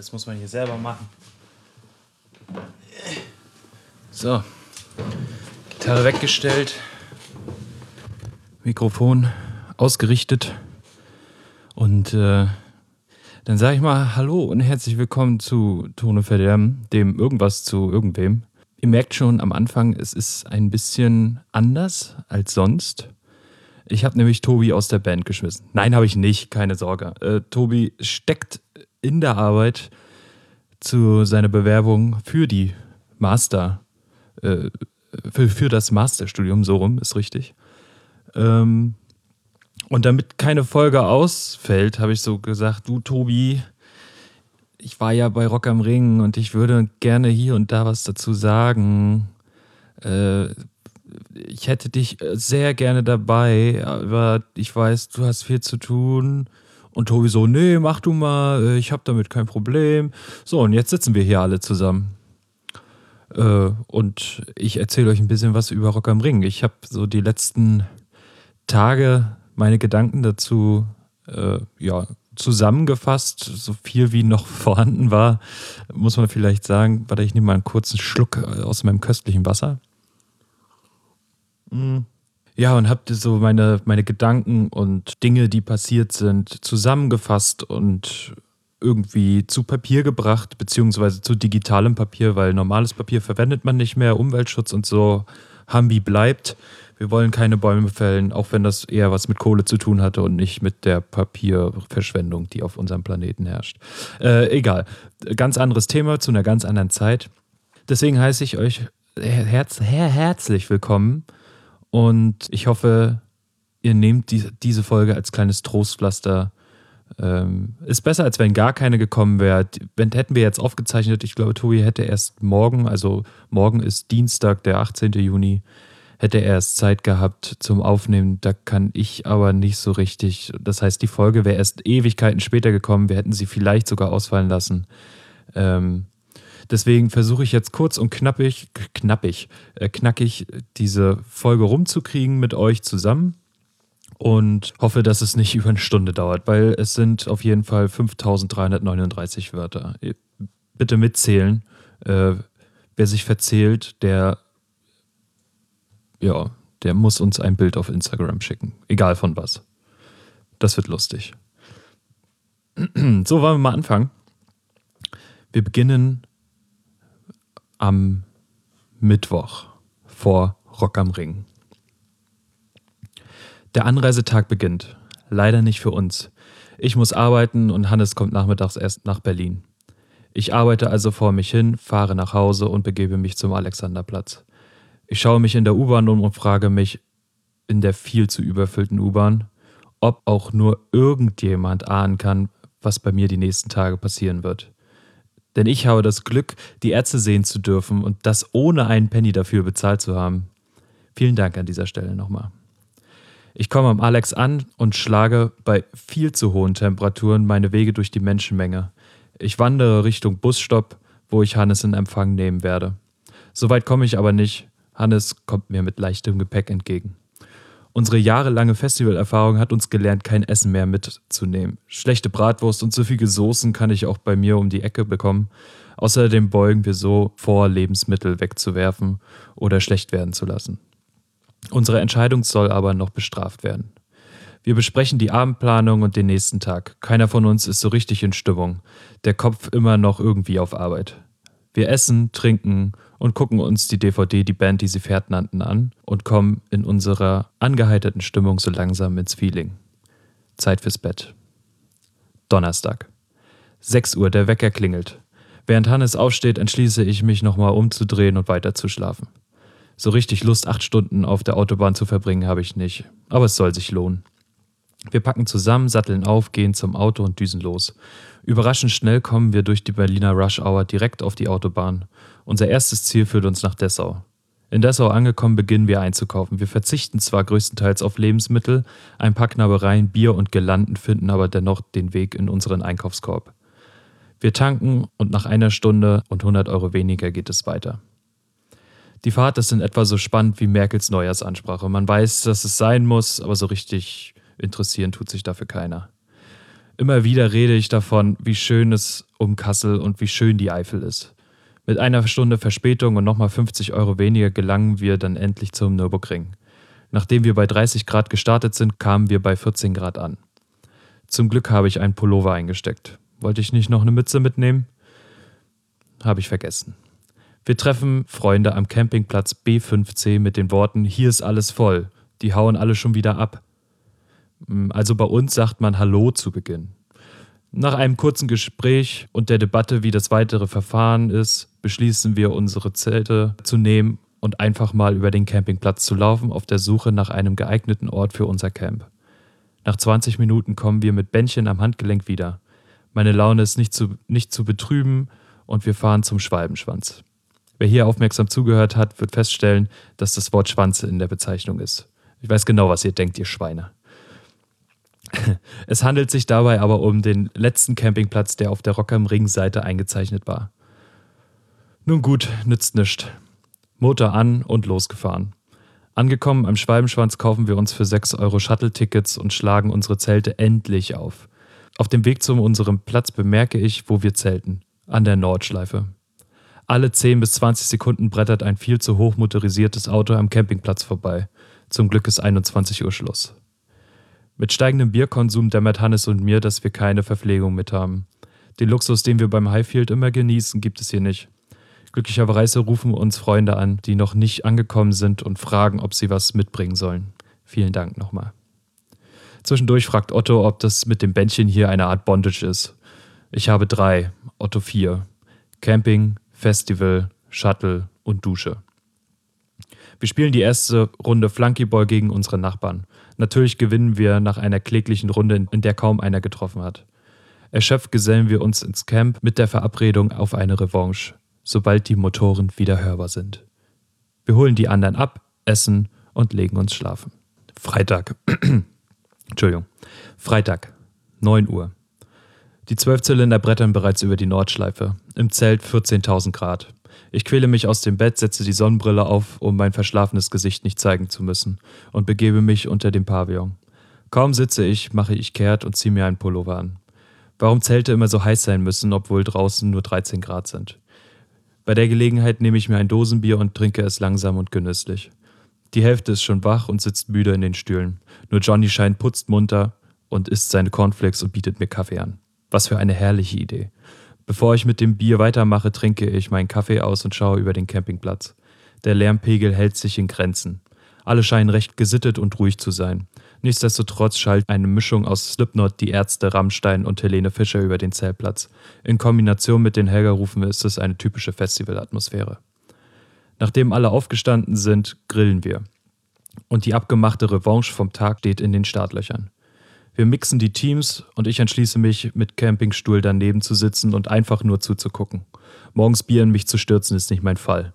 Alles muss man hier selber machen. So. Gitarre weggestellt. Mikrofon ausgerichtet. Und dann sage ich mal Hallo und herzlich willkommen zu Tone Verderben, dem Irgendwas zu irgendwem. Ihr merkt schon am Anfang, es ist ein bisschen anders als sonst. Ich habe nämlich Tobi aus der Band geschmissen. Nein, habe ich nicht, keine Sorge. Tobi steckt in der Arbeit zu seiner Bewerbung für die für das Masterstudium, so rum, ist richtig. Und damit keine Folge ausfällt, habe ich so gesagt, du Tobi, ich war ja bei Rock am Ring und ich würde gerne hier und da was dazu sagen. Ich hätte dich sehr gerne dabei, aber ich weiß, du hast viel zu tun. Und Tobi so, nee, mach du mal, ich habe damit kein Problem. So, und jetzt sitzen wir hier alle zusammen. Und ich erzähle euch ein bisschen was über Rock am Ring. Ich habe so die letzten Tage meine Gedanken dazu zusammengefasst, so viel wie noch vorhanden war, muss man vielleicht sagen. Warte, ich nehme mal einen kurzen Schluck aus meinem köstlichen Wasser. Ja, und habe so meine Gedanken und Dinge, die passiert sind, zusammengefasst und irgendwie zu Papier gebracht, beziehungsweise zu digitalem Papier, weil normales Papier verwendet man nicht mehr, Umweltschutz und so, Hambi bleibt. Wir wollen keine Bäume fällen, auch wenn das eher was mit Kohle zu tun hatte und nicht mit der Papierverschwendung, die auf unserem Planeten herrscht. Egal, ganz anderes Thema zu einer ganz anderen Zeit. Deswegen heiße ich euch herzlich willkommen. Und ich hoffe, ihr nehmt diese Folge als kleines Trostpflaster. Ist besser, als wenn gar keine gekommen wäre. Hätten wir jetzt aufgezeichnet, ich glaube, Tobi hätte erst morgen, also morgen ist Dienstag, der 18. Juni, hätte er erst Zeit gehabt zum Aufnehmen. Da kann ich aber nicht so richtig. Das heißt, die Folge wäre erst Ewigkeiten später gekommen. Wir hätten sie vielleicht sogar ausfallen lassen. Deswegen versuche ich jetzt kurz und knackig diese Folge rumzukriegen mit euch zusammen und hoffe, dass es nicht über eine Stunde dauert, weil es sind auf jeden Fall 5339 Wörter. Bitte mitzählen. Wer sich verzählt, der muss uns ein Bild auf Instagram schicken. Egal von was. Das wird lustig. So, wollen wir mal anfangen. Wir beginnen am Mittwoch vor Rock am Ring. Der Anreisetag beginnt. Leider nicht für uns. Ich muss arbeiten und Hannes kommt nachmittags erst nach Berlin. Ich arbeite also vor mich hin, fahre nach Hause und begebe mich zum Alexanderplatz. Ich schaue mich in der U-Bahn um und frage mich in der viel zu überfüllten U-Bahn, ob auch nur irgendjemand ahnen kann, was bei mir die nächsten Tage passieren wird. Denn ich habe das Glück, die Ärzte sehen zu dürfen und das ohne einen Penny dafür bezahlt zu haben. Vielen Dank an dieser Stelle nochmal. Ich komme am Alex an und schlage bei viel zu hohen Temperaturen meine Wege durch die Menschenmenge. Ich wandere Richtung Busstopp, wo ich Hannes in Empfang nehmen werde. Soweit komme ich aber nicht. Hannes kommt mir mit leichtem Gepäck entgegen. Unsere jahrelange Festivalerfahrung hat uns gelernt, kein Essen mehr mitzunehmen. Schlechte Bratwurst und süffige Soßen kann ich auch bei mir um die Ecke bekommen. Außerdem beugen wir so vor, Lebensmittel wegzuwerfen oder schlecht werden zu lassen. Unsere Entscheidung soll aber noch bestraft werden. Wir besprechen die Abendplanung und den nächsten Tag. Keiner von uns ist so richtig in Stimmung. Der Kopf immer noch irgendwie auf Arbeit. Wir essen, trinken und gucken uns die DVD Die Band, die sie fährt, nannten an und kommen in unserer angeheiterten Stimmung so langsam ins Feeling. Zeit fürs Bett. Donnerstag. 6 Uhr, der Wecker klingelt. Während Hannes aufsteht, entschließe ich mich nochmal umzudrehen und weiter zu schlafen. So richtig Lust, 8 Stunden auf der Autobahn zu verbringen, habe ich nicht. Aber es soll sich lohnen. Wir packen zusammen, satteln auf, gehen zum Auto und düsen los. Überraschend schnell kommen wir durch die Berliner Rush Hour direkt auf die Autobahn. Unser erstes Ziel führt uns nach Dessau. In Dessau angekommen, beginnen wir einzukaufen. Wir verzichten zwar größtenteils auf Lebensmittel, ein paar Knabbereien, Bier und Girlanden finden aber dennoch den Weg in unseren Einkaufskorb. Wir tanken und nach einer Stunde und 100 Euro weniger geht es weiter. Die Fahrt ist in etwa so spannend wie Merkels Neujahrsansprache. Man weiß, dass es sein muss, aber so richtig interessieren tut sich dafür keiner. Immer wieder rede ich davon, wie schön es um Kassel und wie schön die Eifel ist. Mit einer Stunde Verspätung und nochmal 50 Euro weniger gelangen wir dann endlich zum Nürburgring. Nachdem wir bei 30 Grad gestartet sind, kamen wir bei 14 Grad an. Zum Glück habe ich einen Pullover eingesteckt. Wollte ich nicht noch eine Mütze mitnehmen? Habe ich vergessen. Wir treffen Freunde am Campingplatz B5C mit den Worten: Hier ist alles voll, die hauen alle schon wieder ab. Also bei uns sagt man Hallo zu Beginn. Nach einem kurzen Gespräch und der Debatte, wie das weitere Verfahren ist, beschließen wir, unsere Zelte zu nehmen und einfach mal über den Campingplatz zu laufen, auf der Suche nach einem geeigneten Ort für unser Camp. Nach 20 Minuten kommen wir mit Bändchen am Handgelenk wieder. Meine Laune ist nicht zu betrüben und wir fahren zum Schwalbenschwanz. Wer hier aufmerksam zugehört hat, wird feststellen, dass das Wort Schwanze in der Bezeichnung ist. Ich weiß genau, was ihr denkt, ihr Schweine. Es handelt sich dabei aber um den letzten Campingplatz, der auf der Rock am Ring-Seite eingezeichnet war. Nun gut, nützt nichts. Motor an und losgefahren. Angekommen am Schwalbenschwanz kaufen wir uns für 6 Euro Shuttle-Tickets und schlagen unsere Zelte endlich auf. Auf dem Weg zu unserem Platz bemerke ich, wo wir zelten. An der Nordschleife. Alle 10 bis 20 Sekunden brettert ein viel zu hoch motorisiertes Auto am Campingplatz vorbei. Zum Glück ist 21 Uhr Schluss. Mit steigendem Bierkonsum dämmert Hannes und mir, dass wir keine Verpflegung mit haben. Den Luxus, den wir beim Highfield immer genießen, gibt es hier nicht. Glücklicherweise rufen uns Freunde an, die noch nicht angekommen sind und fragen, ob sie was mitbringen sollen. Vielen Dank nochmal. Zwischendurch fragt Otto, ob das mit dem Bändchen hier eine Art Bondage ist. Ich habe 3, Otto 4. Camping, Festival, Shuttle und Dusche. Wir spielen die erste Runde Flunkyball gegen unsere Nachbarn. Natürlich gewinnen wir nach einer kläglichen Runde, in der kaum einer getroffen hat. Erschöpft gesellen wir uns ins Camp mit der Verabredung auf eine Revanche, sobald die Motoren wieder hörbar sind. Wir holen die anderen ab, essen und legen uns schlafen. Freitag, 9 Uhr. Die 12-Zylinder brettern bereits über die Nordschleife. Im Zelt 14.000 Grad. Ich quäle mich aus dem Bett, setze die Sonnenbrille auf, um mein verschlafenes Gesicht nicht zeigen zu müssen, und begebe mich unter dem Pavillon. Kaum sitze ich, mache ich kehrt und ziehe mir einen Pullover an. Warum Zelte immer so heiß sein müssen, obwohl draußen nur 13 Grad sind. Bei der Gelegenheit nehme ich mir ein Dosenbier und trinke es langsam und genüsslich. Die Hälfte ist schon wach und sitzt müde in den Stühlen. Nur Johnny scheint putzmunter und isst seine Cornflakes und bietet mir Kaffee an. Was für eine herrliche Idee. Bevor ich mit dem Bier weitermache, trinke ich meinen Kaffee aus und schaue über den Campingplatz. Der Lärmpegel hält sich in Grenzen. Alle scheinen recht gesittet und ruhig zu sein. Nichtsdestotrotz schallt eine Mischung aus Slipknot, Die Ärzte, Rammstein und Helene Fischer über den Zeltplatz. In Kombination mit den Helga-Rufen ist es eine typische Festivalatmosphäre. Nachdem alle aufgestanden sind, grillen wir. Und die abgemachte Revanche vom Tag steht in den Startlöchern. Wir mixen die Teams und ich entschließe mich, mit Campingstuhl daneben zu sitzen und einfach nur zuzugucken. Morgens Bier in mich zu stürzen ist nicht mein Fall.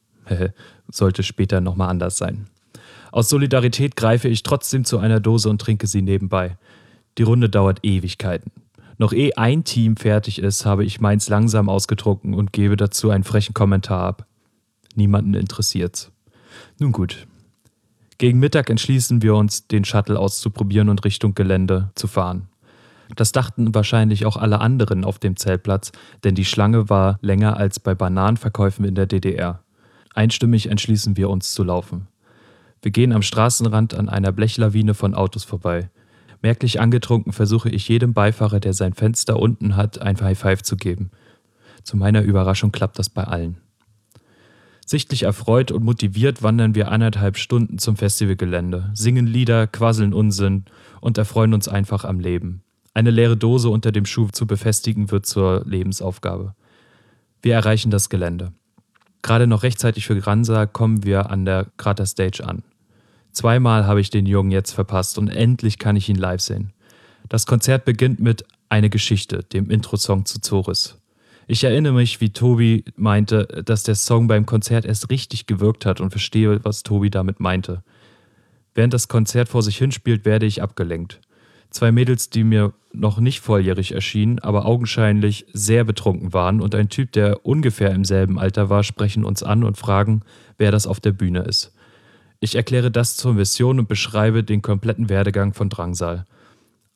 Sollte später nochmal anders sein. Aus Solidarität greife ich trotzdem zu einer Dose und trinke sie nebenbei. Die Runde dauert Ewigkeiten. Noch ehe ein Team fertig ist, habe ich meins langsam ausgetrunken und gebe dazu einen frechen Kommentar ab. Niemanden interessiert's. Nun gut. Gegen Mittag entschließen wir uns, den Shuttle auszuprobieren und Richtung Gelände zu fahren. Das dachten wahrscheinlich auch alle anderen auf dem Zeltplatz, denn die Schlange war länger als bei Bananenverkäufen in der DDR. Einstimmig entschließen wir uns zu laufen. Wir gehen am Straßenrand an einer Blechlawine von Autos vorbei. Merklich angetrunken versuche ich jedem Beifahrer, der sein Fenster unten hat, ein High Five zu geben. Zu meiner Überraschung klappt das bei allen. Sichtlich erfreut und motiviert wandern wir 1,5 Stunden zum Festivalgelände, singen Lieder, quasseln Unsinn und erfreuen uns einfach am Leben. Eine leere Dose unter dem Schuh zu befestigen wird zur Lebensaufgabe. Wir erreichen das Gelände. Gerade noch rechtzeitig für Gransa kommen wir an der Krater Stage an. 2-mal habe ich den Jungen jetzt verpasst und endlich kann ich ihn live sehen. Das Konzert beginnt mit Eine Geschichte, dem Intro-Song zu Zoris. Ich erinnere mich, wie Tobi meinte, dass der Song beim Konzert erst richtig gewirkt hat und verstehe, was Tobi damit meinte. Während das Konzert vor sich hinspielt, werde ich abgelenkt. 2 Mädels, die mir noch nicht volljährig erschienen, aber augenscheinlich sehr betrunken waren, und ein Typ, der ungefähr im selben Alter war, sprechen uns an und fragen, wer das auf der Bühne ist. Ich erkläre das zur Mission und beschreibe den kompletten Werdegang von Drangsal.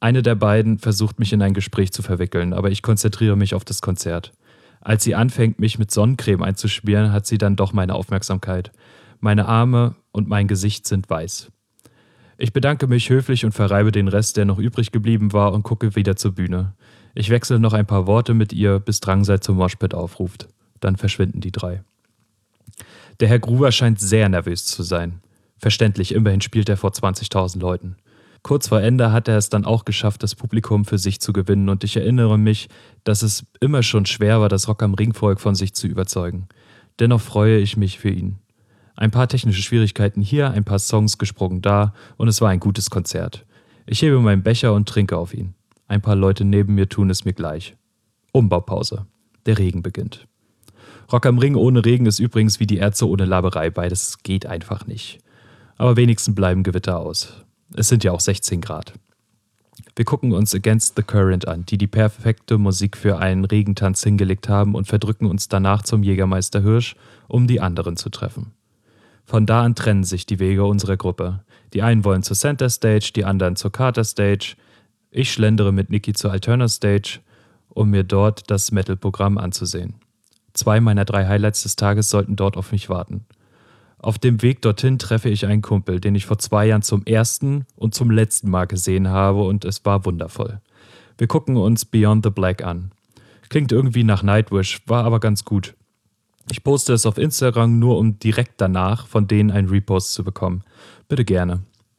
Eine der beiden versucht mich in ein Gespräch zu verwickeln, aber ich konzentriere mich auf das Konzert. Als sie anfängt, mich mit Sonnencreme einzuschmieren, hat sie dann doch meine Aufmerksamkeit. Meine Arme und mein Gesicht sind weiß. Ich bedanke mich höflich und verreibe den Rest, der noch übrig geblieben war, und gucke wieder zur Bühne. Ich wechsle noch ein paar Worte mit ihr, bis Drangsal zum Moshpit aufruft. Dann verschwinden die drei. Der Herr Gruber scheint sehr nervös zu sein. Verständlich, immerhin spielt er vor 20.000 Leuten. Kurz vor Ende hat er es dann auch geschafft, das Publikum für sich zu gewinnen, und ich erinnere mich, dass es immer schon schwer war, das Rock am Ring-Volk von sich zu überzeugen. Dennoch freue ich mich für ihn. Ein paar technische Schwierigkeiten hier, ein paar Songs gesprungen da, und es war ein gutes Konzert. Ich hebe meinen Becher und trinke auf ihn. Ein paar Leute neben mir tun es mir gleich. Umbaupause. Der Regen beginnt. Rock am Ring ohne Regen ist übrigens wie die Ärzte ohne Laberei, beides geht einfach nicht. Aber wenigstens bleiben Gewitter aus. Es sind ja auch 16 Grad. Wir gucken uns Against the Current an, die perfekte Musik für einen Regentanz hingelegt haben, und verdrücken uns danach zum Jägermeister Hirsch, um die anderen zu treffen. Von da an trennen sich die Wege unserer Gruppe. Die einen wollen zur Center Stage, die anderen zur Carter Stage. Ich schlendere mit Niki zur Alterna Stage, um mir dort das Metal-Programm anzusehen. 2 meiner 3 Highlights des Tages sollten dort auf mich warten. Auf dem Weg dorthin treffe ich einen Kumpel, den ich vor 2 Jahren zum ersten und zum letzten Mal gesehen habe, und es war wundervoll. Wir gucken uns Beyond the Black an. Klingt irgendwie nach Nightwish, war aber ganz gut. Ich poste es auf Instagram, nur um direkt danach von denen einen Repost zu bekommen. Bitte gerne.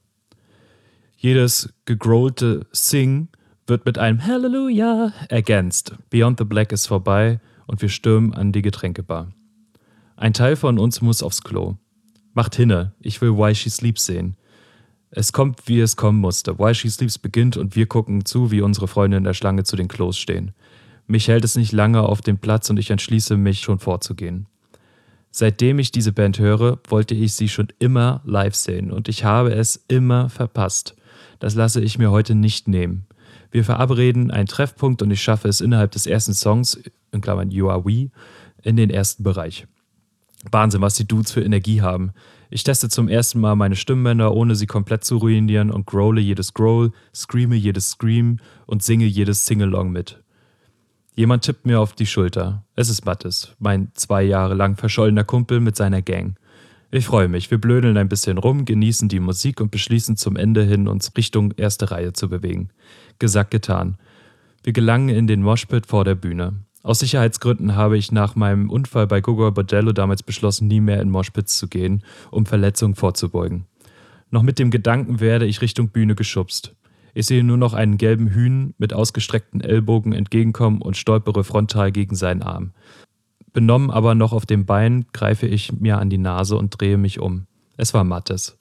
Jedes gegrollte Sing wird mit einem Halleluja ergänzt. Beyond the Black ist vorbei und wir stürmen an die Getränkebar. Ein Teil von uns muss aufs Klo. Macht hinne, ich will While She Sleeps sehen. Es kommt, wie es kommen musste. While She Sleeps beginnt und wir gucken zu, wie unsere Freunde in der Schlange zu den Klos stehen. Mich hält es nicht lange auf dem Platz und ich entschließe mich, schon vorzugehen. Seitdem ich diese Band höre, wollte ich sie schon immer live sehen und ich habe es immer verpasst. Das lasse ich mir heute nicht nehmen. Wir verabreden einen Treffpunkt und ich schaffe es innerhalb des ersten Songs, in Klammern You Are We, in den ersten Bereich. Wahnsinn, was die Dudes für Energie haben. Ich teste zum ersten Mal meine Stimmbänder, ohne sie komplett zu ruinieren, und growle jedes Growl, screame jedes Scream und singe jedes Singalong mit. Jemand tippt mir auf die Schulter. Es ist Mattes, mein 2 Jahre lang verschollener Kumpel mit seiner Gang. Ich freue mich, wir blödeln ein bisschen rum, genießen die Musik und beschließen zum Ende hin, uns Richtung erste Reihe zu bewegen. Gesagt, getan. Wir gelangen in den Moshpit vor der Bühne. Aus Sicherheitsgründen habe ich nach meinem Unfall bei Gogol Bordello damals beschlossen, nie mehr in Moshpits zu gehen, um Verletzungen vorzubeugen. Noch mit dem Gedanken werde ich Richtung Bühne geschubst. Ich sehe nur noch einen gelben Hühn mit ausgestreckten Ellbogen entgegenkommen und stolpere frontal gegen seinen Arm. Benommen aber noch auf dem Bein, greife ich mir an die Nase und drehe mich um. Es war Mattes.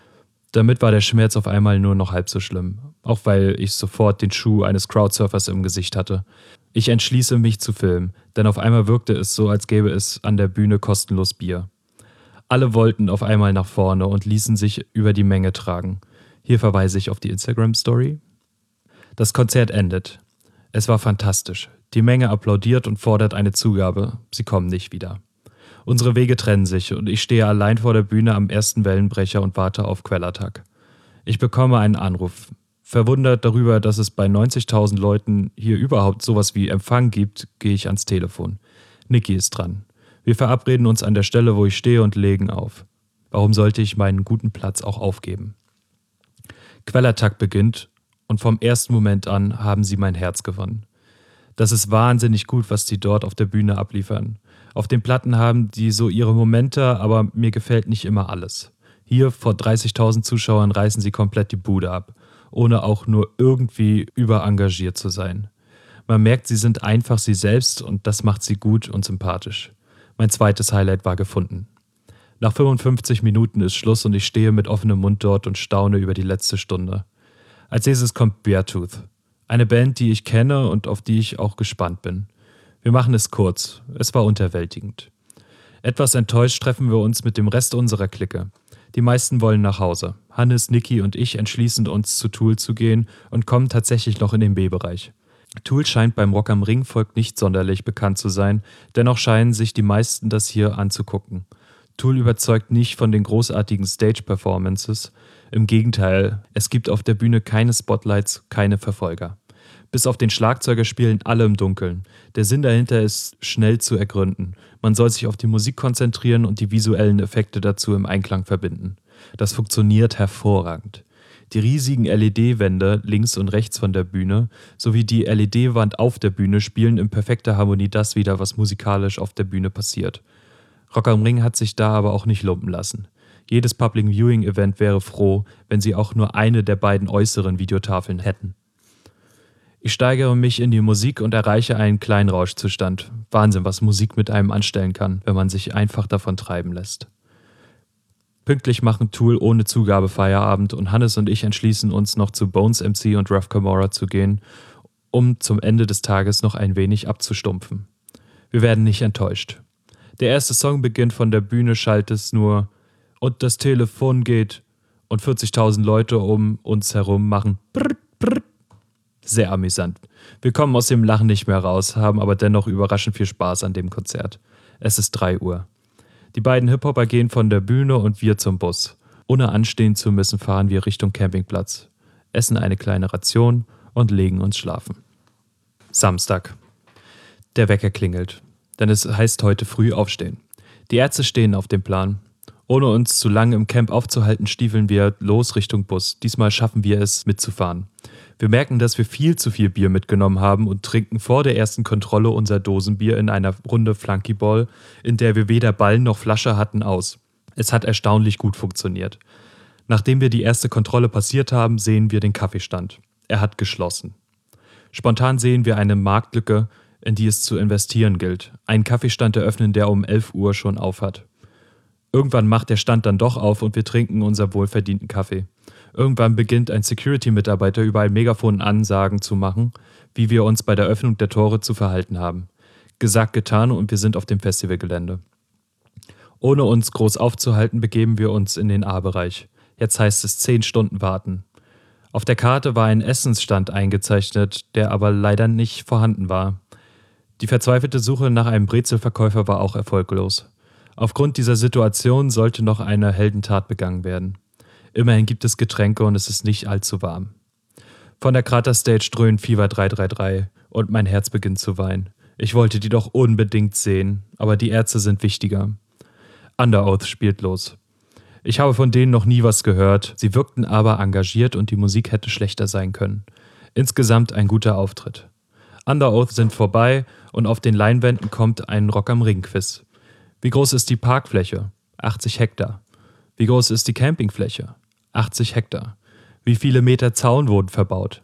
Damit war der Schmerz auf einmal nur noch halb so schlimm, auch weil ich sofort den Schuh eines Crowdsurfers im Gesicht hatte. Ich entschließe mich zu filmen, denn auf einmal wirkte es so, als gäbe es an der Bühne kostenlos Bier. Alle wollten auf einmal nach vorne und ließen sich über die Menge tragen. Hier verweise ich auf die Instagram-Story. Das Konzert endet. Es war fantastisch. Die Menge applaudiert und fordert eine Zugabe. Sie kommen nicht wieder. Unsere Wege trennen sich und ich stehe allein vor der Bühne am ersten Wellenbrecher und warte auf Quellertag. Ich bekomme einen Anruf. Verwundert darüber, dass es bei 90.000 Leuten hier überhaupt sowas wie Empfang gibt, gehe ich ans Telefon. Niki ist dran. Wir verabreden uns an der Stelle, wo ich stehe, und legen auf. Warum sollte ich meinen guten Platz auch aufgeben? Quellertag beginnt und vom ersten Moment an haben sie mein Herz gewonnen. Das ist wahnsinnig gut, was die dort auf der Bühne abliefern. Auf den Platten haben die so ihre Momente, aber mir gefällt nicht immer alles. Hier vor 30.000 Zuschauern reißen sie komplett die Bude ab, ohne auch nur irgendwie überengagiert zu sein. Man merkt, sie sind einfach sie selbst und das macht sie gut und sympathisch. Mein zweites Highlight war gefunden. Nach 55 Minuten ist Schluss und ich stehe mit offenem Mund dort und staune über die letzte Stunde. Als nächstes kommt Beartooth. Eine Band, die ich kenne und auf die ich auch gespannt bin. Wir machen es kurz. Es war unterwältigend. Etwas enttäuscht treffen wir uns mit dem Rest unserer Clique. Die meisten wollen nach Hause. Hannes, Niki und ich entschließen uns, zu Tool zu gehen und kommen tatsächlich noch in den B-Bereich. Tool scheint beim Rock am Ring-Volk nicht sonderlich bekannt zu sein, dennoch scheinen sich die meisten das hier anzugucken. Tool überzeugt nicht von den großartigen Stage-Performances. Im Gegenteil, es gibt auf der Bühne keine Spotlights, keine Verfolger. Bis auf den Schlagzeuger spielen alle im Dunkeln. Der Sinn dahinter ist schnell zu ergründen. Man soll sich auf die Musik konzentrieren und die visuellen Effekte dazu im Einklang verbinden. Das funktioniert hervorragend. Die riesigen LED-Wände links und rechts von der Bühne sowie die LED-Wand auf der Bühne spielen in perfekter Harmonie das wider, was musikalisch auf der Bühne passiert. Rock am Ring hat sich da aber auch nicht lumpen lassen. Jedes Public Viewing Event wäre froh, wenn sie auch nur eine der beiden äußeren Videotafeln hätten. Ich steigere mich in die Musik und erreiche einen kleinen Rauschzustand. Wahnsinn, was Musik mit einem anstellen kann, wenn man sich einfach davon treiben lässt. Pünktlich machen Tool ohne Zugabe Feierabend und Hannes und ich entschließen uns noch zu Bones MC und Ruff Camorra zu gehen, um zum Ende des Tages noch ein wenig abzustumpfen. Wir werden nicht enttäuscht. Der erste Song beginnt, von der Bühne schallt es nur und das Telefon geht und 40.000 Leute um uns herum machen brr, brr. Sehr amüsant. Wir kommen aus dem Lachen nicht mehr raus, haben aber dennoch überraschend viel Spaß an dem Konzert. Es ist 3 Uhr. Die beiden Hip-Hopper gehen von der Bühne und wir zum Bus. Ohne anstehen zu müssen, fahren wir Richtung Campingplatz, essen eine kleine Ration und legen uns schlafen. Samstag. Der Wecker klingelt, denn es heißt heute früh aufstehen. Die Ärzte stehen auf dem Plan. Ohne uns zu lange im Camp aufzuhalten, stiefeln wir los Richtung Bus. Diesmal schaffen wir es, mitzufahren. Wir merken, dass wir viel zu viel Bier mitgenommen haben und trinken vor der ersten Kontrolle unser Dosenbier in einer Runde Flunkyball, in der wir weder Ball noch Flasche hatten, aus. Es hat erstaunlich gut funktioniert. Nachdem wir die erste Kontrolle passiert haben, sehen wir den Kaffeestand. Er hat geschlossen. Spontan sehen wir eine Marktlücke, in die es zu investieren gilt. Einen Kaffeestand eröffnen, der um 11 Uhr schon aufhat. Irgendwann macht der Stand dann doch auf und wir trinken unseren wohlverdienten Kaffee. Irgendwann beginnt ein Security-Mitarbeiter über ein Megafon Ansagen zu machen, wie wir uns bei der Öffnung der Tore zu verhalten haben. Gesagt, getan und wir sind auf dem Festivalgelände. Ohne uns groß aufzuhalten, begeben wir uns in den A-Bereich. Jetzt heißt es 10 Stunden warten. Auf der Karte war ein Essensstand eingezeichnet, der aber leider nicht vorhanden war. Die verzweifelte Suche nach einem Brezelverkäufer war auch erfolglos. Aufgrund dieser Situation sollte noch eine Heldentat begangen werden. Immerhin gibt es Getränke und es ist nicht allzu warm. Von der Kraterstage dröhnt Fever 333 und mein Herz beginnt zu weinen. Ich wollte die doch unbedingt sehen, aber die Ärzte sind wichtiger. Underoath spielt los. Ich habe von denen noch nie was gehört, sie wirkten aber engagiert und die Musik hätte schlechter sein können. Insgesamt ein guter Auftritt. Underoath sind vorbei und auf den Leinwänden kommt ein Rock am Ring-Quiz. Wie groß ist die Parkfläche? 80 Hektar. Wie groß ist die Campingfläche? 80 Hektar. Wie viele Meter Zaun wurden verbaut?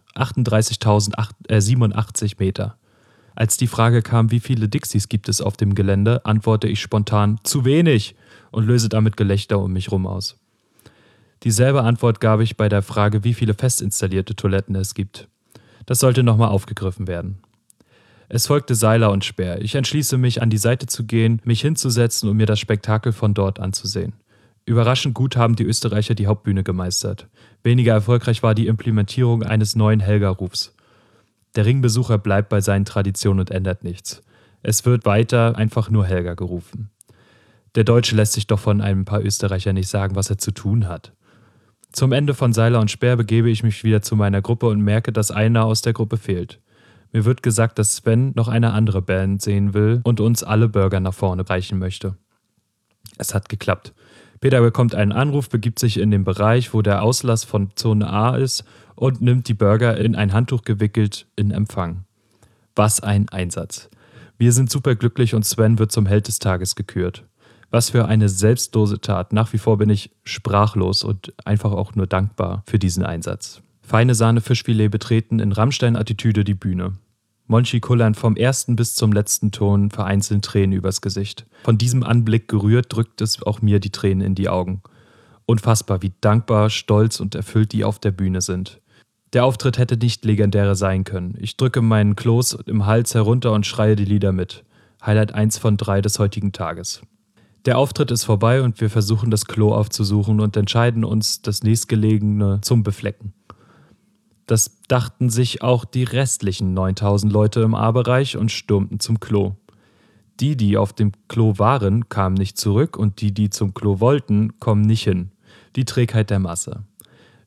38.087 Meter. Als die Frage kam, wie viele Dixies gibt es auf dem Gelände, antworte ich spontan, zu wenig, und löse damit Gelächter um mich rum aus. Dieselbe Antwort gab ich bei der Frage, wie viele fest installierte Toiletten es gibt. Das sollte nochmal aufgegriffen werden. Es folgte Seiler und Speer. Ich entschließe mich, an die Seite zu gehen, mich hinzusetzen und mir das Spektakel von dort anzusehen. Überraschend gut haben die Österreicher die Hauptbühne gemeistert. Weniger erfolgreich war die Implementierung eines neuen Helga-Rufs. Der Ringbesucher bleibt bei seinen Traditionen und ändert nichts. Es wird weiter einfach nur Helga gerufen. Der Deutsche lässt sich doch von ein paar Österreichern nicht sagen, was er zu tun hat. Zum Ende von Seiler und Speer begebe ich mich wieder zu meiner Gruppe und merke, dass einer aus der Gruppe fehlt. Mir wird gesagt, dass Sven noch eine andere Band sehen will und uns alle Burger nach vorne reichen möchte. Es hat geklappt. Peter bekommt einen Anruf, begibt sich in den Bereich, wo der Auslass von Zone A ist und nimmt die Burger in ein Handtuch gewickelt in Empfang. Was ein Einsatz. Wir sind superglücklich und Sven wird zum Held des Tages gekürt. Was für eine selbstlose Tat. Nach wie vor bin ich sprachlos und einfach auch nur dankbar für diesen Einsatz. Feine Sahne Fischfilet betreten in Rammstein-Attitüde die Bühne. Monchi kullern vom ersten bis zum letzten Ton vereinzelt Tränen übers Gesicht. Von diesem Anblick gerührt drückt es auch mir die Tränen in die Augen. Unfassbar, wie dankbar, stolz und erfüllt die auf der Bühne sind. Der Auftritt hätte nicht legendärer sein können. Ich drücke meinen Kloß im Hals herunter und schreie die Lieder mit. Highlight 1 von 3 des heutigen Tages. Der Auftritt ist vorbei und wir versuchen das Klo aufzusuchen und entscheiden uns, das nächstgelegene zum Beflecken. Das dachten sich auch die restlichen 9000 Leute im A-Bereich und stürmten zum Klo. Die auf dem Klo waren, kamen nicht zurück und die zum Klo wollten, kommen nicht hin. Die Trägheit der Masse.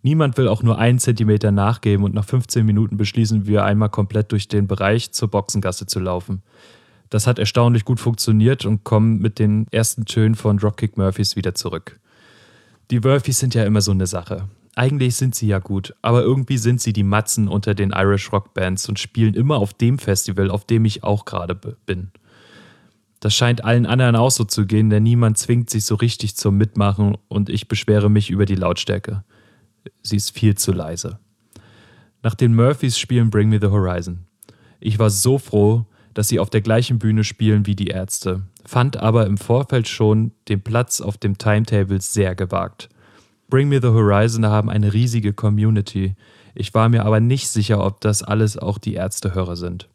Niemand will auch nur 1 Zentimeter nachgeben und nach 15 Minuten beschließen wir einmal komplett durch den Bereich zur Boxengasse zu laufen. Das hat erstaunlich gut funktioniert und kommen mit den ersten Tönen von Dropkick Murphys wieder zurück. Die Murphys sind ja immer so eine Sache. Eigentlich sind sie ja gut, aber irgendwie sind sie die Matzen unter den Irish Rock Bands und spielen immer auf dem Festival, auf dem ich auch gerade bin. Das scheint allen anderen auch so zu gehen, denn niemand zwingt sich so richtig zum Mitmachen und ich beschwere mich über die Lautstärke. Sie ist viel zu leise. Nach den Murphys spielen Bring Me the Horizon. Ich war so froh, dass sie auf der gleichen Bühne spielen wie die Ärzte, fand aber im Vorfeld schon den Platz auf dem Timetable sehr gewagt. Bring Me the Horizon haben eine riesige Community. Ich war mir aber nicht sicher, ob das alles auch die Ärztehörer sind.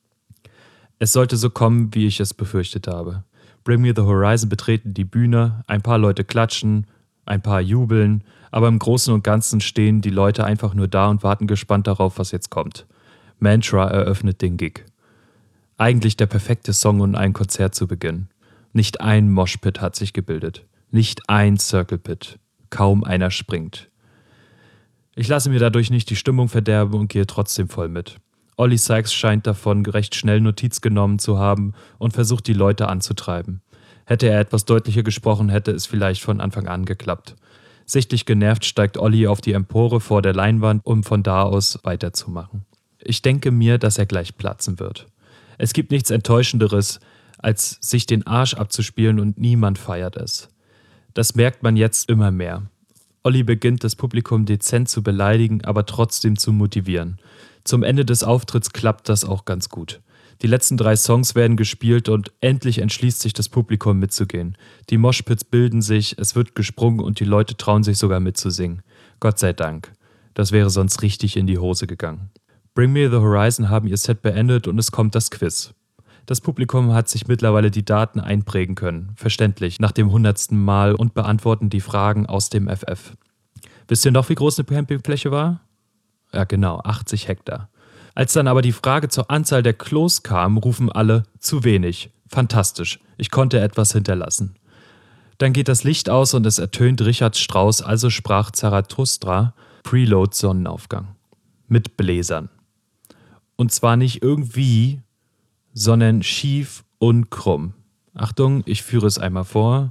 Es sollte so kommen, wie ich es befürchtet habe. Bring Me the Horizon betreten die Bühne, ein paar Leute klatschen, ein paar jubeln, aber im Großen und Ganzen stehen die Leute einfach nur da und warten gespannt darauf, was jetzt kommt. Mantra eröffnet den Gig. Eigentlich der perfekte Song, um ein Konzert zu beginnen. Nicht ein Moshpit hat sich gebildet. Nicht ein Circle Pit. Kaum einer springt. Ich lasse mir dadurch nicht die Stimmung verderben und gehe trotzdem voll mit. Ollie Sykes scheint davon recht schnell Notiz genommen zu haben und versucht, die Leute anzutreiben. Hätte er etwas deutlicher gesprochen, hätte es vielleicht von Anfang an geklappt. Sichtlich genervt steigt Ollie auf die Empore vor der Leinwand, um von da aus weiterzumachen. Ich denke mir, dass er gleich platzen wird. Es gibt nichts Enttäuschenderes, als sich den Arsch abzuspielen und niemand feiert es. Das merkt man jetzt immer mehr. Ollie beginnt das Publikum dezent zu beleidigen, aber trotzdem zu motivieren. Zum Ende des Auftritts klappt das auch ganz gut. Die letzten 3 Songs werden gespielt und endlich entschließt sich das Publikum mitzugehen. Die Moshpits bilden sich, es wird gesprungen und die Leute trauen sich sogar mitzusingen. Gott sei Dank. Das wäre sonst richtig in die Hose gegangen. Bring Me the Horizon haben ihr Set beendet und es kommt das Quiz. Das Publikum hat sich mittlerweile die Daten einprägen können, verständlich, nach dem 100. Mal und beantworten die Fragen aus dem FF. Wisst ihr noch, wie groß eine Campingfläche war? Ja genau, 80 Hektar. Als dann aber die Frage zur Anzahl der Klos kam, rufen alle, zu wenig. Fantastisch, ich konnte etwas hinterlassen. Dann geht das Licht aus und es ertönt Richard Strauss, also sprach Zarathustra, Preload Sonnenaufgang. Mit Bläsern. Und zwar nicht irgendwie, sondern schief und krumm. Achtung, ich führe es einmal vor.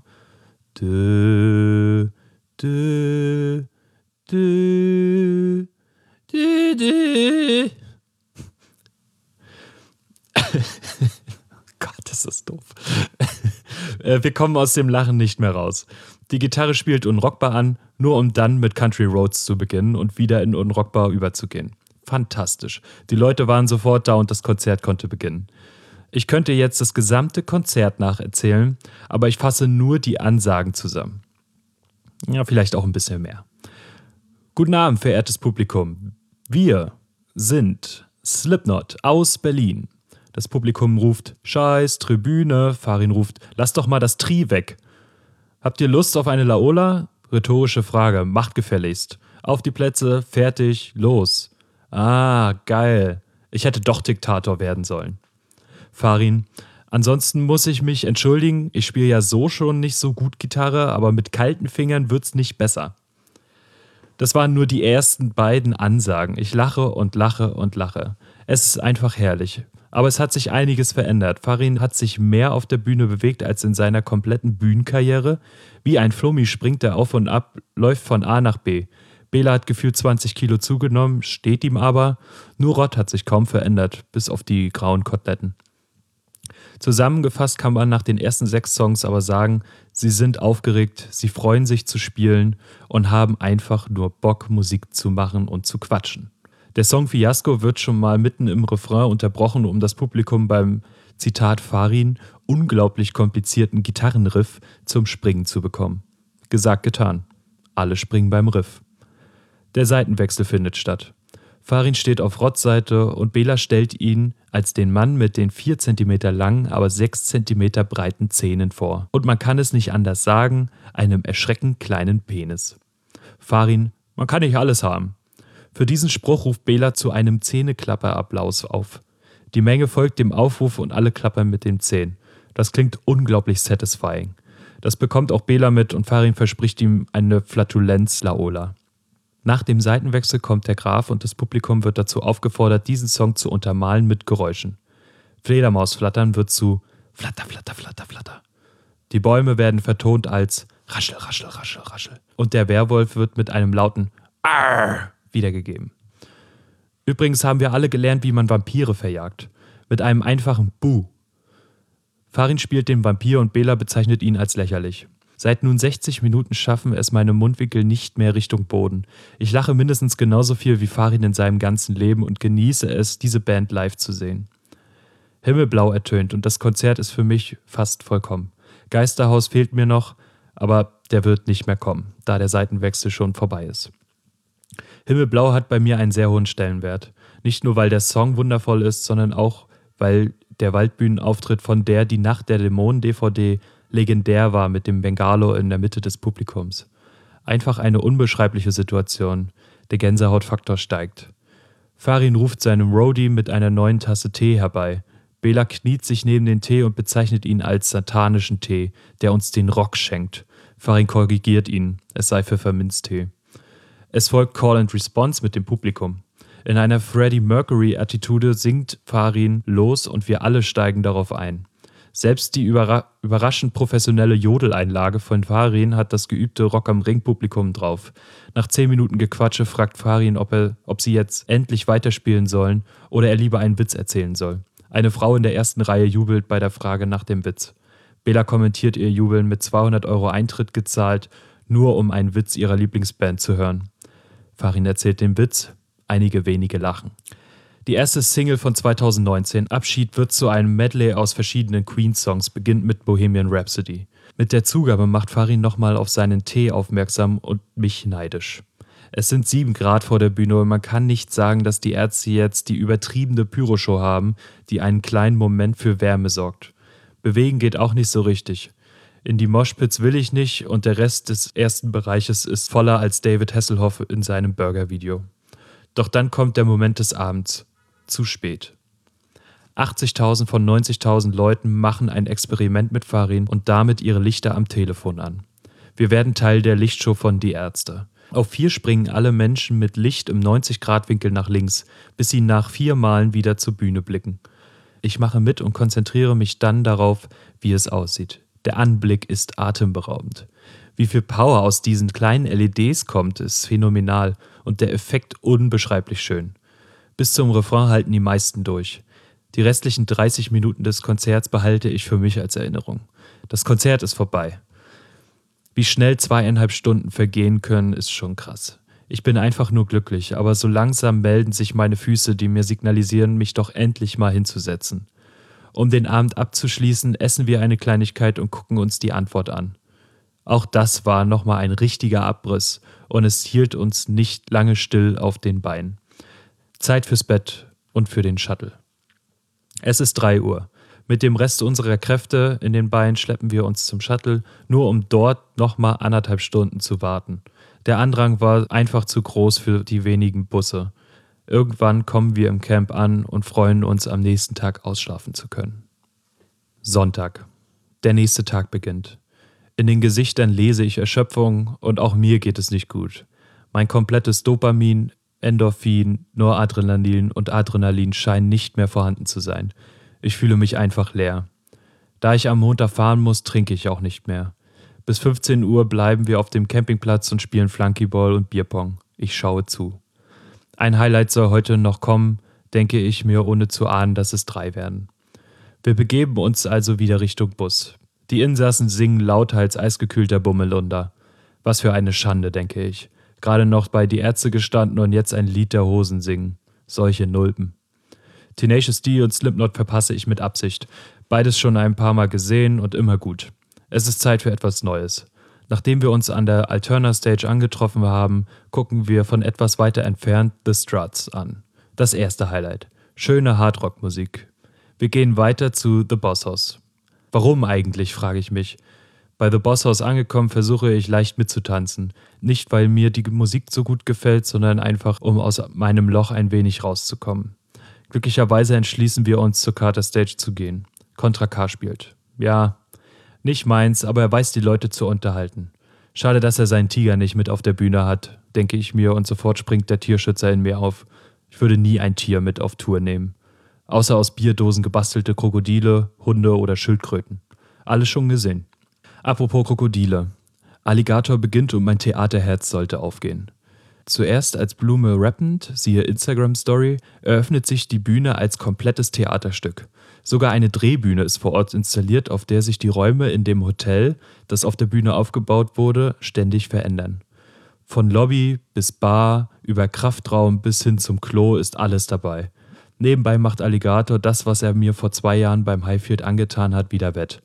Dö, dö, dö, dö, dö. Gott, ist das doof. Wir kommen aus dem Lachen nicht mehr raus. Die Gitarre spielt unrockbar an, nur um dann mit Country Roads zu beginnen und wieder in unrockbar überzugehen. Fantastisch. Die Leute waren sofort da und das Konzert konnte beginnen. Ich könnte jetzt das gesamte Konzert nacherzählen, aber ich fasse nur die Ansagen zusammen. Ja, vielleicht auch ein bisschen mehr. Guten Abend, verehrtes Publikum. Wir sind Slipknot aus Berlin. Das Publikum ruft, Scheiß, Tribüne. Farin ruft, lass doch mal das Tri weg. Habt ihr Lust auf eine Laola? Rhetorische Frage, macht gefälligst. Auf die Plätze, fertig, los. Ah, geil. Ich hätte doch Diktator werden sollen. Farin, ansonsten muss ich mich entschuldigen, ich spiele ja so schon nicht so gut Gitarre, aber mit kalten Fingern wird's nicht besser. Das waren nur die ersten beiden Ansagen. Ich lache und lache und lache. Es ist einfach herrlich. Aber es hat sich einiges verändert. Farin hat sich mehr auf der Bühne bewegt als in seiner kompletten Bühnenkarriere. Wie ein Flummi springt er auf und ab, läuft von A nach B. Bela hat gefühlt 20 Kilo zugenommen, steht ihm aber. Nur Rott hat sich kaum verändert, bis auf die grauen Koteletten. Zusammengefasst kann man nach den ersten 6 Songs aber sagen, sie sind aufgeregt, sie freuen sich zu spielen und haben einfach nur Bock, Musik zu machen und zu quatschen. Der Song Fiasco wird schon mal mitten im Refrain unterbrochen, um das Publikum beim, Zitat Farin, unglaublich komplizierten Gitarrenriff zum Springen zu bekommen. Gesagt, getan. Alle springen beim Riff. Der Seitenwechsel findet statt. Farin steht auf Rotts Seite und Bela stellt ihn als den Mann mit den 4 cm langen, aber 6 cm breiten Zähnen vor. Und man kann es nicht anders sagen, einem erschreckend kleinen Penis. Farin, man kann nicht alles haben. Für diesen Spruch ruft Bela zu einem Zähneklapper-Applaus auf. Die Menge folgt dem Aufruf und alle klappern mit den Zähnen. Das klingt unglaublich satisfying. Das bekommt auch Bela mit und Farin verspricht ihm eine Flatulenz-Laola. Nach dem Seitenwechsel kommt der Graf und das Publikum wird dazu aufgefordert, diesen Song zu untermalen mit Geräuschen. Fledermausflattern wird zu Flatter, Flatter, Flatter, Flatter. Die Bäume werden vertont als Raschel, Raschel, Raschel, Raschel. Und der Werwolf wird mit einem lauten Arr wiedergegeben. Übrigens haben wir alle gelernt, wie man Vampire verjagt. Mit einem einfachen Buh. Farin spielt den Vampir und Bela bezeichnet ihn als lächerlich. Seit nun 60 Minuten schaffen es meine Mundwinkel nicht mehr Richtung Boden. Ich lache mindestens genauso viel wie Farin in seinem ganzen Leben und genieße es, diese Band live zu sehen. Himmelblau ertönt und das Konzert ist für mich fast vollkommen. Geisterhaus fehlt mir noch, aber der wird nicht mehr kommen, da der Seitenwechsel schon vorbei ist. Himmelblau hat bei mir einen sehr hohen Stellenwert. Nicht nur, weil der Song wundervoll ist, sondern auch, weil der Waldbühnenauftritt von Die Nacht der Dämonen-DVD legendär war mit dem Bengalo in der Mitte des Publikums. Einfach eine unbeschreibliche Situation. Der Gänsehautfaktor steigt. Farin ruft seinem Roadie mit einer neuen Tasse Tee herbei. Bela kniet sich neben den Tee und bezeichnet ihn als satanischen Tee, der uns den Rock schenkt. Farin korrigiert ihn, es sei Pfefferminztee. Es folgt Call and Response mit dem Publikum. In einer Freddie Mercury-Attitude singt Farin los und wir alle steigen darauf ein. Selbst die überraschend professionelle Jodeleinlage von Farin hat das geübte Rock am Ring-Publikum drauf. Nach 10 Minuten Gequatsche fragt Farin, ob sie jetzt endlich weiterspielen sollen oder er lieber einen Witz erzählen soll. Eine Frau in der ersten Reihe jubelt bei der Frage nach dem Witz. Bela kommentiert ihr Jubeln mit 200 € Eintritt gezahlt, nur um einen Witz ihrer Lieblingsband zu hören. Farin erzählt den Witz, einige wenige lachen. Die erste Single von 2019, Abschied, wird zu einem Medley aus verschiedenen Queen-Songs, beginnt mit Bohemian Rhapsody. Mit der Zugabe macht Farin nochmal auf seinen Tee aufmerksam und mich neidisch. Es sind 7 Grad vor der Bühne und man kann nicht sagen, dass die Ärzte jetzt die übertriebene Pyroshow haben, die einen kleinen Moment für Wärme sorgt. Bewegen geht auch nicht so richtig. In die Moshpits will ich nicht und der Rest des ersten Bereiches ist voller als David Hasselhoff in seinem Burger-Video. Doch dann kommt der Moment des Abends. Zu spät. 80.000 von 90.000 Leuten machen ein Experiment mit Farin und damit ihre Lichter am Telefon an. Wir werden Teil der Lichtshow von Die Ärzte. Auf 4 springen alle Menschen mit Licht im 90-Grad-Winkel nach links, bis sie nach 4 Malen wieder zur Bühne blicken. Ich mache mit und konzentriere mich dann darauf, wie es aussieht. Der Anblick ist atemberaubend. Wie viel Power aus diesen kleinen LEDs kommt, ist phänomenal und der Effekt unbeschreiblich schön. Bis zum Refrain halten die meisten durch. Die restlichen 30 Minuten des Konzerts behalte ich für mich als Erinnerung. Das Konzert ist vorbei. Wie schnell 2,5 Stunden vergehen können, ist schon krass. Ich bin einfach nur glücklich, aber so langsam melden sich meine Füße, die mir signalisieren, mich doch endlich mal hinzusetzen. Um den Abend abzuschließen, essen wir eine Kleinigkeit und gucken uns die Antwort an. Auch das war nochmal ein richtiger Abriss und es hielt uns nicht lange still auf den Beinen. Zeit fürs Bett und für den Shuttle. Es ist 3 Uhr. Mit dem Rest unserer Kräfte in den Beinen schleppen wir uns zum Shuttle, nur um dort nochmal 1,5 Stunden zu warten. Der Andrang war einfach zu groß für die wenigen Busse. Irgendwann kommen wir im Camp an und freuen uns, am nächsten Tag ausschlafen zu können. Sonntag. Der nächste Tag beginnt. In den Gesichtern lese ich Erschöpfung und auch mir geht es nicht gut. Mein komplettes Dopamin, Endorphin, Noradrenalin und Adrenalin scheinen nicht mehr vorhanden zu sein. Ich fühle mich einfach leer. Da ich am Montag fahren muss, trinke ich auch nicht mehr. Bis 15 Uhr bleiben wir auf dem Campingplatz und spielen Flunkyball und Bierpong. Ich schaue zu. Ein Highlight soll heute noch kommen, denke ich mir, ohne zu ahnen, dass es 3 werden. Wir begeben uns also wieder Richtung Bus. Die Insassen singen lauter als eisgekühlter Bummelunder. Was für eine Schande, denke ich. Gerade noch bei Die Ärzte gestanden und jetzt ein Lied der Hosen singen. Solche Nulpen. Tenacious D und Slipknot verpasse ich mit Absicht. Beides schon ein paar Mal gesehen und immer gut. Es ist Zeit für etwas Neues. Nachdem wir uns an der Alterna Stage angetroffen haben, gucken wir von etwas weiter entfernt The Struts an. Das erste Highlight. Schöne Hardrock-Musik. Wir gehen weiter zu The Boss House. Warum eigentlich, frage ich mich. Bei The Boss House angekommen, versuche ich leicht mitzutanzen. Nicht, weil mir die Musik so gut gefällt, sondern einfach, um aus meinem Loch ein wenig rauszukommen. Glücklicherweise entschließen wir uns, zur Carter Stage zu gehen. Contra K spielt. Ja, nicht meins, aber er weiß, die Leute zu unterhalten. Schade, dass er seinen Tiger nicht mit auf der Bühne hat. denke ich mir und sofort springt der Tierschützer in mir auf. Ich würde nie ein Tier mit auf Tour nehmen. Außer aus Bierdosen gebastelte Krokodile, Hunde oder Schildkröten. Alles schon gesehen. Apropos Krokodile. Alligator beginnt und mein Theaterherz sollte aufgehen. Zuerst als Blume rappend, siehe Instagram-Story, eröffnet sich die Bühne als komplettes Theaterstück. Sogar eine Drehbühne ist vor Ort installiert, auf der sich die Räume in dem Hotel, das auf der Bühne aufgebaut wurde, ständig verändern. Von Lobby bis Bar, über Kraftraum bis hin zum Klo ist alles dabei. Nebenbei macht Alligator das, was er mir vor 2 Jahren beim Highfield angetan hat, wieder wett.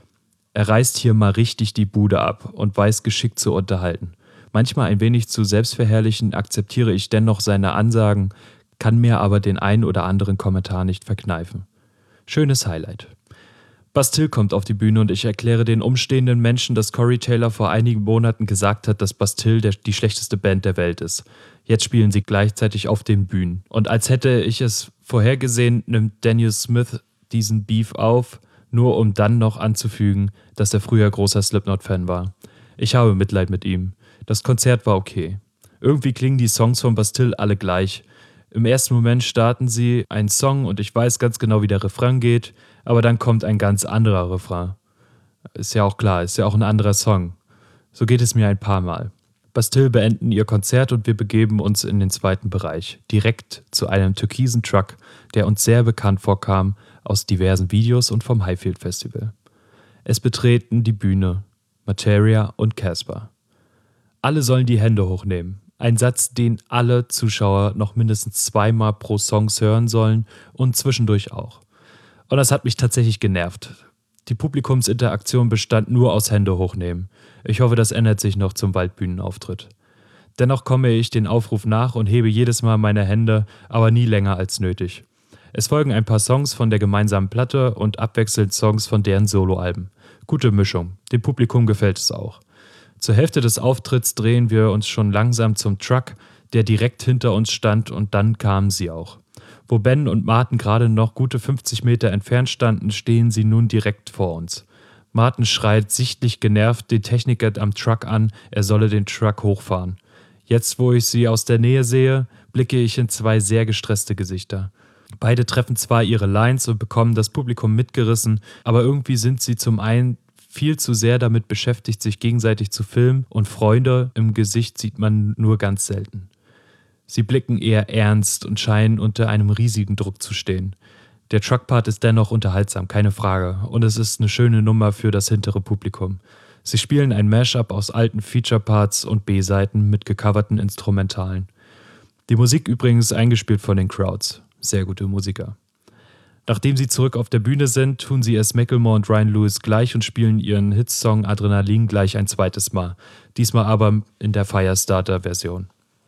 Er reißt hier mal richtig die Bude ab und weiß geschickt zu unterhalten. Manchmal ein wenig zu selbstverherrlichend akzeptiere ich dennoch seine Ansagen, kann mir aber den ein oder anderen Kommentar nicht verkneifen. Schönes Highlight. Bastille kommt auf die Bühne und ich erkläre den umstehenden Menschen, dass Corey Taylor vor einigen Monaten gesagt hat, dass Bastille die schlechteste Band der Welt ist. Jetzt spielen sie gleichzeitig auf den Bühnen. Und als hätte ich es vorhergesehen, nimmt Daniel Smith diesen Beef auf, nur um dann noch anzufügen, dass er früher großer Slipknot-Fan war. Ich habe Mitleid mit ihm. Das Konzert war okay. Irgendwie klingen die Songs von Bastille alle gleich. Im ersten Moment starten sie einen Song und ich weiß ganz genau, wie der Refrain geht, aber dann kommt ein ganz anderer Refrain. Ist ja auch klar, ist ja auch ein anderer Song. So geht es mir ein paar Mal. Bastille beenden ihr Konzert und wir begeben uns in den zweiten Bereich, direkt zu einem türkisen Truck, der uns sehr bekannt vorkam aus diversen Videos und vom Highfield Festival. Es betreten die Bühne Materia und Casper. Alle sollen die Hände hochnehmen. Ein Satz, den alle Zuschauer noch mindestens 2-mal pro Songs hören sollen und zwischendurch auch. Und das hat mich tatsächlich genervt. Die Publikumsinteraktion bestand nur aus Hände hochnehmen. Ich hoffe, das ändert sich noch zum Waldbühnenauftritt. Dennoch komme ich den Aufruf nach und hebe jedes Mal meine Hände, aber nie länger als nötig. Es folgen ein paar Songs von der gemeinsamen Platte und abwechselnd Songs von deren Soloalben. Gute Mischung. Dem Publikum gefällt es auch. Zur Hälfte des Auftritts drehen wir uns schon langsam zum Truck, der direkt hinter uns stand, und dann kamen sie auch. Wo Ben und Martin gerade noch gute 50 Meter entfernt standen, stehen sie nun direkt vor uns. Martin schreit sichtlich genervt den Techniker am Truck an, er solle den Truck hochfahren. Jetzt, wo ich sie aus der Nähe sehe, blicke ich in 2 sehr gestresste Gesichter. Beide treffen zwar ihre Lines und bekommen das Publikum mitgerissen, aber irgendwie sind sie zum einen viel zu sehr damit beschäftigt, sich gegenseitig zu filmen, und Freunde im Gesicht sieht man nur ganz selten. Sie blicken eher ernst und scheinen unter einem riesigen Druck zu stehen. Der Truckpart ist dennoch unterhaltsam, keine Frage, und es ist eine schöne Nummer für das hintere Publikum. Sie spielen ein Mashup aus alten Feature-Parts und B-Seiten mit gecoverten Instrumentalen. Die Musik übrigens eingespielt von den Crowds. Sehr gute Musiker. Nachdem sie zurück auf der Bühne sind, tun sie es Macklemore und Ryan Lewis gleich und spielen ihren Hitsong Adrenalin gleich ein zweites Mal. Diesmal aber in der Firestarter-Version.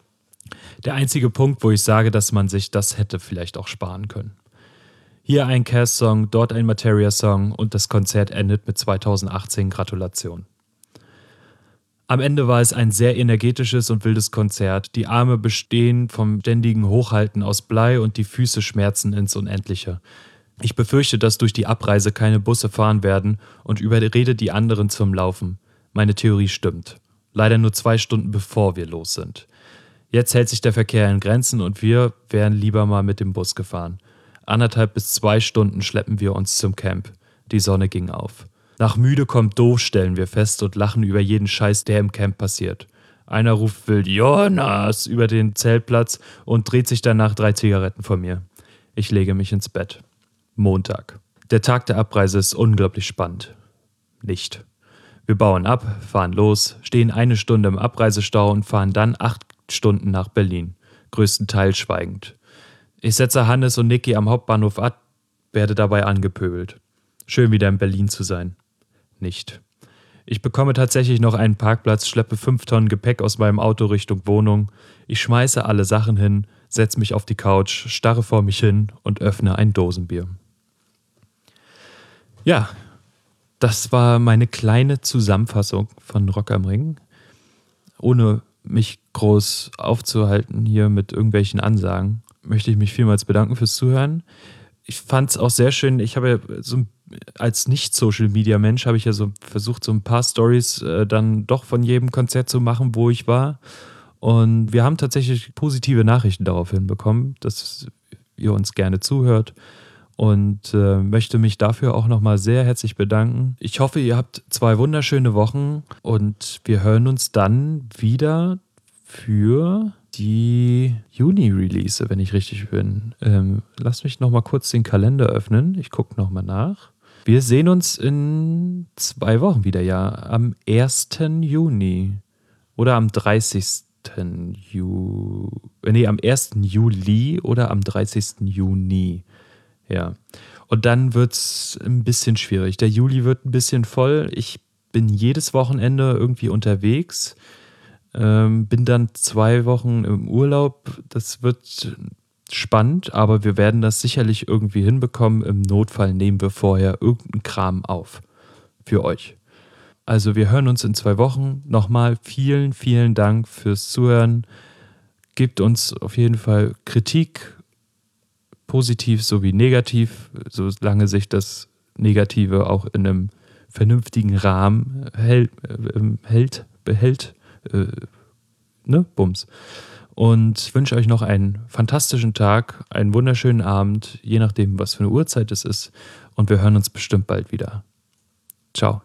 Der einzige Punkt, wo ich sage, dass man sich das hätte vielleicht auch sparen können. Hier ein Cass-Song, dort ein Materia-Song und das Konzert endet mit 2018 Gratulation. Am Ende war es ein sehr energetisches und wildes Konzert. Die Arme bestehen vom ständigen Hochhalten aus Blei und die Füße schmerzen ins Unendliche. Ich befürchte, dass durch die Abreise keine Busse fahren werden und überrede die anderen zum Laufen. Meine Theorie stimmt. Leider nur 2 Stunden bevor wir los sind. Jetzt hält sich der Verkehr in Grenzen und wir wären lieber mal mit dem Bus gefahren. 1,5 bis 2 Stunden schleppen wir uns zum Camp. Die Sonne ging auf. Nach müde kommt doof, stellen wir fest und lachen über jeden Scheiß, der im Camp passiert. Einer ruft wild Jonas über den Zeltplatz und dreht sich danach 3 Zigaretten von mir. Ich lege mich ins Bett. Montag. Der Tag der Abreise ist unglaublich spannend. Nicht. Wir bauen ab, fahren los, stehen 1 Stunde im Abreisestau und fahren dann 8 Stunden nach Berlin. Größtenteils schweigend. Ich setze Hannes und Niki am Hauptbahnhof ab, werde dabei angepöbelt. Schön wieder in Berlin zu sein. Nicht. Ich bekomme tatsächlich noch einen Parkplatz, schleppe 5 Tonnen Gepäck aus meinem Auto Richtung Wohnung. Ich schmeiße alle Sachen hin, setze mich auf die Couch, starre vor mich hin und öffne ein Dosenbier. Ja, das war meine kleine Zusammenfassung von Rock am Ring. Ohne mich groß aufzuhalten hier mit irgendwelchen Ansagen, möchte ich mich vielmals bedanken fürs Zuhören. Ich fand es auch sehr schön, ich habe ja so als Nicht-Social-Media-Mensch habe ich ja so versucht, so ein paar Stories dann doch von jedem Konzert zu machen, wo ich war. Und wir haben tatsächlich positive Nachrichten daraufhin bekommen, dass ihr uns gerne zuhört. Und möchte mich dafür auch nochmal sehr herzlich bedanken. Ich hoffe, ihr habt 2 wunderschöne Wochen und wir hören uns dann wieder für die Juni-Release, wenn ich richtig bin. Lasst mich nochmal kurz den Kalender öffnen. Ich gucke nochmal nach. Wir sehen uns in 2 Wochen wieder, ja. Am 1. Juni oder am 30. am 1. Juli oder am 30. Juni. Ja, und dann wird es ein bisschen schwierig. Der Juli wird ein bisschen voll. Ich bin jedes Wochenende irgendwie unterwegs, bin dann 2 Wochen im Urlaub. Das wird spannend, aber wir werden das sicherlich irgendwie hinbekommen. Im Notfall nehmen wir vorher irgendeinen Kram auf für euch. Also wir hören uns in 2 Wochen. Nochmal vielen, vielen Dank fürs Zuhören. Gebt uns auf jeden Fall Kritik, positiv sowie negativ, solange sich das Negative auch in einem vernünftigen Rahmen behält, Bums. Und ich wünsche euch noch einen fantastischen Tag, einen wunderschönen Abend, je nachdem, was für eine Uhrzeit es ist. Und wir hören uns bestimmt bald wieder. Ciao.